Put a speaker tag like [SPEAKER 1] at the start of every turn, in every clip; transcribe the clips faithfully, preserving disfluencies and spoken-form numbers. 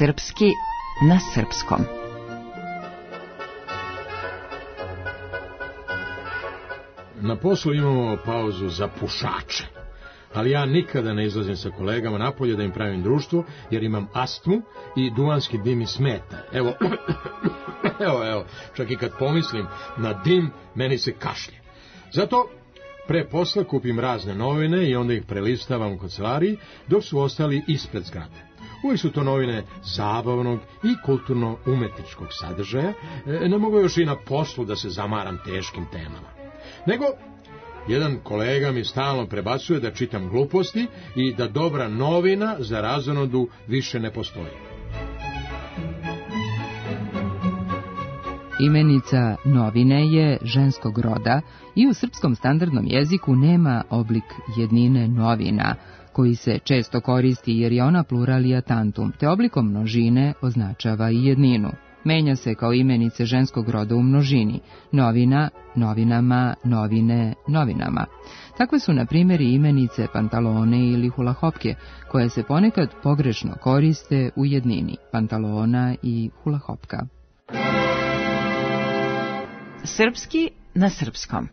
[SPEAKER 1] Srpski na srpskom.
[SPEAKER 2] Na poslu imamo pauzu za pušače, ali ja nikada ne izlazim sa kolegama napolje da im pravim društvo, jer imam astmu i duvanski dim mi smeta. Evo, evo, evo, čak i kad pomislim na dim, meni se kašlje. Zato pre posla kupim razne novine i onda ih prelistavam u kancelariji, dok su ostali ispred zgrade. Uvijek su to novine zabavnog i kulturno-umetničkog sadržaja, ne mogu još i na poslu da se zamaram teškim temama. Nego, jedan kolega mi stalno prebacuje da čitam gluposti i da dobra novina za razonodu više ne postoji.
[SPEAKER 3] Imenica novine je ženskog roda i u srpskom standardnom jeziku nema oblik jednine novina, koji se često koristi jer je ona pluralia tantum, te oblikom množine označava i jedninu. Menja se kao imenice ženskog roda u množini, novina, novinama, novine, novinama. Takve su, na primjer, i imenice pantalone ili hulahopke, koje se ponekad pogrešno koriste u jednini, pantalona i hulahopka.
[SPEAKER 1] Srpski na srpskom.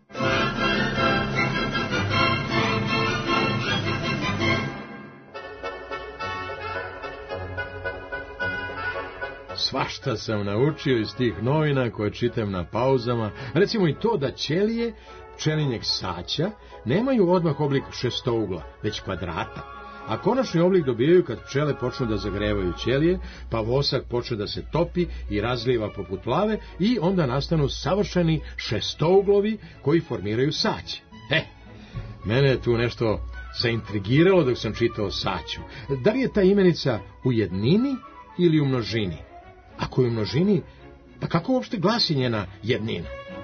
[SPEAKER 2] Svašta sam naučio iz tih novina koje čitam na pauzama, recimo i to da ćelije pčelinjeg saća nemaju odmah oblik šestougla, već kvadrata, a konačni oblik dobijaju kad pčele počnu da zagrevaju ćelije, pa vosak počne da se topi i razliva poput lave i onda nastanu savršeni šestouglovi koji formiraju saće. E, mene je tu nešto zaintrigiralo dok sam čitao saću. Da li je ta imenica u jednini ili u množini? Ako je u množini, pa kako uopšte glasi njena jednina?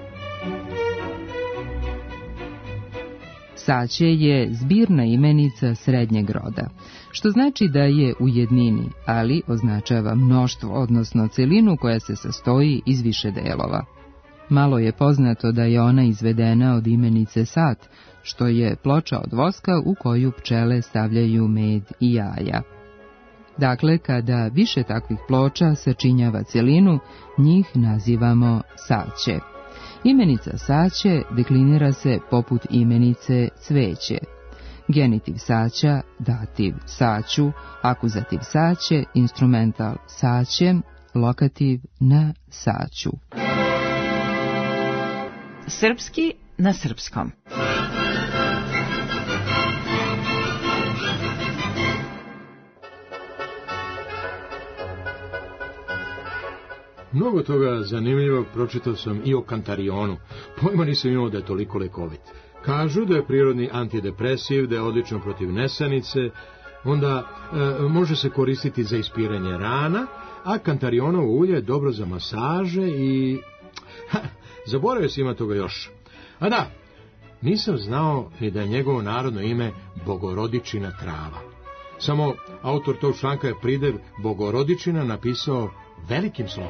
[SPEAKER 3] Saće je zbirna imenica srednjeg roda, što znači da je u jednini, ali označava mnoštvo, odnosno celinu koja se sastoji iz više delova. Malo je poznato da je ona izvedena od imenice sat, što je ploča od voska u koju pčele stavljaju med i jaja. Dakle, kada više takvih ploča sačinjava celinu, njih nazivamo saće. Imenica saće deklinira se poput imenice cveće. Genitiv saća, dativ saću, akuzativ saće, instrumental saće, lokativ na saću.
[SPEAKER 1] Srpski na srpskom.
[SPEAKER 2] Mnogo toga zanimljivog pročitao sam i o kantarionu. Pojma nisam imao da je toliko lekovit. Kažu da je prirodni antidepresiv, da je odlično protiv nesanice, onda e, može se koristiti za ispiranje rana, a kantarionovo ulje je dobro za masaže i... Ha, zaboravio sam ima toga još. A da, nisam znao ni da je njegovo narodno ime Bogorodičina trava. Samo autor tog članka je pridev Bogorodičina napisao velikim slovom.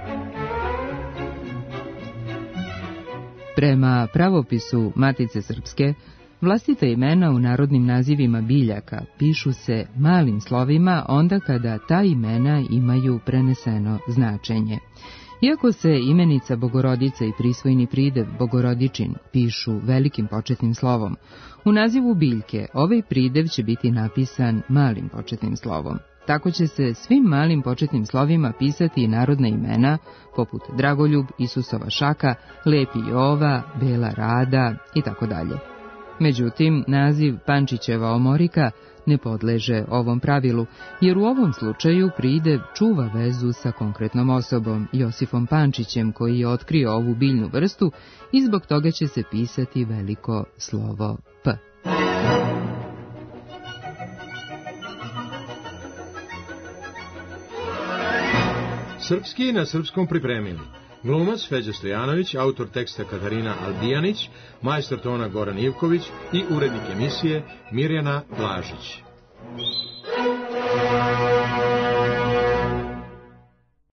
[SPEAKER 3] Prema pravopisu Matice Srpske, vlastita imena u narodnim nazivima biljaka pišu se malim slovima onda kada ta imena imaju preneseno značenje. Iako se imenica Bogorodica i prisvojni pridev Bogorodičin pišu velikim početnim slovom, u nazivu biljke ovaj pridev će biti napisan malim početnim slovom. Tako će se svim malim početnim slovima pisati i narodna imena, poput Dragoljub, Isusova šaka, Lepi Jova, Bela Rada i tako dalje. Međutim, naziv Pančićeva omorika ne podleže ovom pravilu, jer u ovom slučaju pridev čuva vezu sa konkretnom osobom, Josifom Pančićem, koji je otkrio ovu biljnu vrstu i zbog toga će se pisati veliko slovo P.
[SPEAKER 2] Srpski na srpskom pripremili glumac Feđa Stojanović, autor teksta Katarina Aldijanić, majstor tona Goran Ivković i urednik emisije Mirjana Blažić.